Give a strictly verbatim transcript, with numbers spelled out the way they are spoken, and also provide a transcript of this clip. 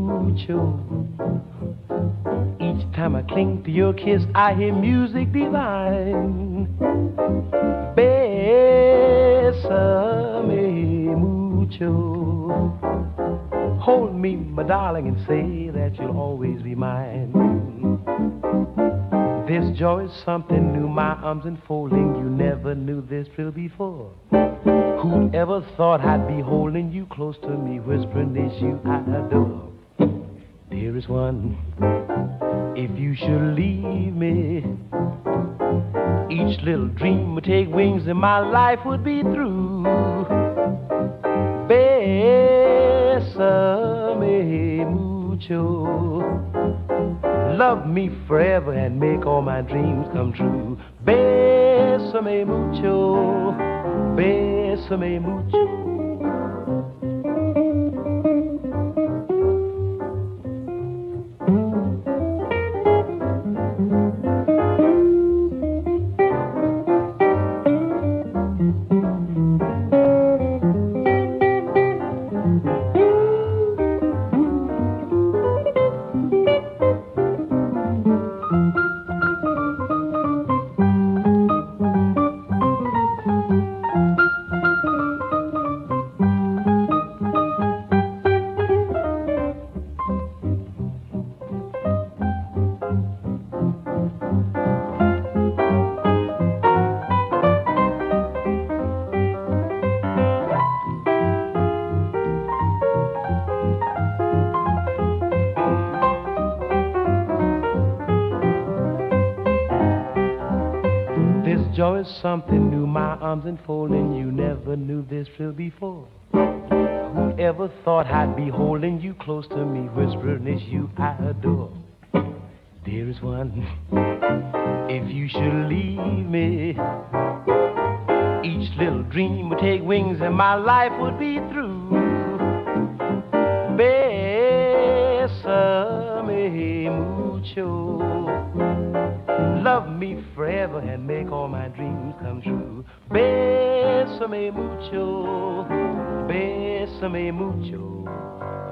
mucho. Each time I cling to your kiss, I hear music divine. Bésame mucho. Hold me, my darling, and say that you'll always be mine. This joy is something new, my arms enfolding. You never knew this thrill before. Who'd ever thought I'd be holding you close to me, whispering it's you I adore. Dearest one, if you should leave me, each little dream would take wings and my life would be through. Bésame mucho. Love me forever and make all my dreams come true. Bésame mucho. Bésame mucho. Joy is something new, my arms enfolding. You never knew this thrill before. Whoever thought I'd be holding you close to me, whispering it's you I adore. Dearest one, if you should leave me, each little dream would take wings and my life would be through. Bésame mucho. Love me forever and make all my dreams come true. Bésame mucho, bésame mucho.